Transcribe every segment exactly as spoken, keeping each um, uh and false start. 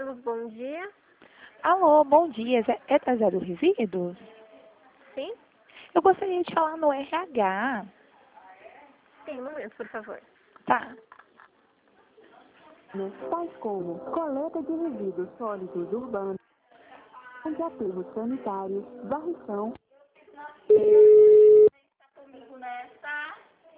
Carlos, bom dia. Alô, bom dia. É é trazado resíduos? Sim? Eu gostaria de falar no R H. Sim, um momento, por favor. Tá. Tais como coleta de resíduos sólidos urbanos, de aterros sanitários, varrição. Comigo nessa.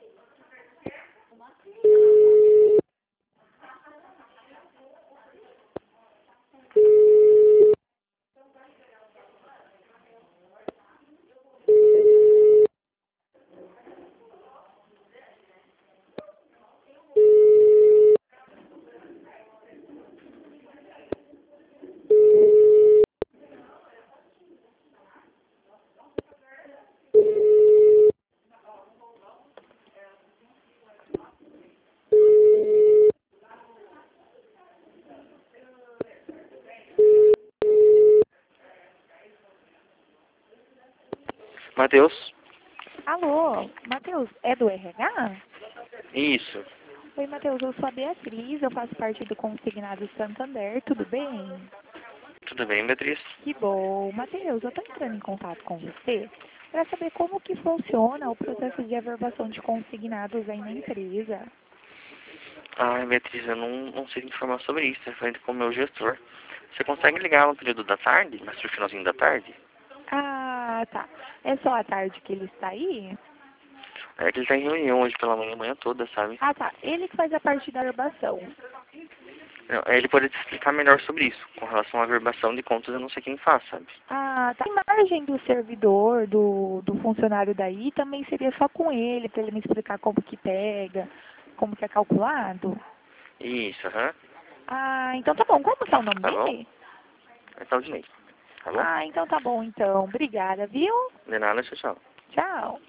Matheus? Alô, Matheus, é do R H? Isso. Oi, Matheus, eu sou a Beatriz, eu faço parte do Consignado Santander, tudo bem? Tudo bem, Beatriz? Que bom. Matheus, eu estou entrando em contato com você para saber como que funciona o processo de averbação de consignados aí na empresa. Ai, Beatriz, eu não, não sei informar sobre isso, é frente com o meu gestor. Você consegue ligar no período da tarde, mais pro finalzinho da tarde? Ah, tá. É só à tarde que ele está aí? É que ele tá em reunião hoje pela manhã, a manhã toda, sabe? Ah, tá. Ele que faz a parte da averbação. Não, ele pode te explicar melhor sobre isso. Com relação à verbação de contas, eu não sei quem faz, sabe? Ah, tá. A imagem do servidor, do, do funcionário daí, também seria só com ele, para ele me explicar como que pega, como que é calculado? Isso, aham. Ah, então tá bom. Como que é o nome Tá bom? dele? Esse é o Dinei. Tá bom? Ah, então tá bom, então. Obrigada, viu? De nada, tchau, tchau. Tchau.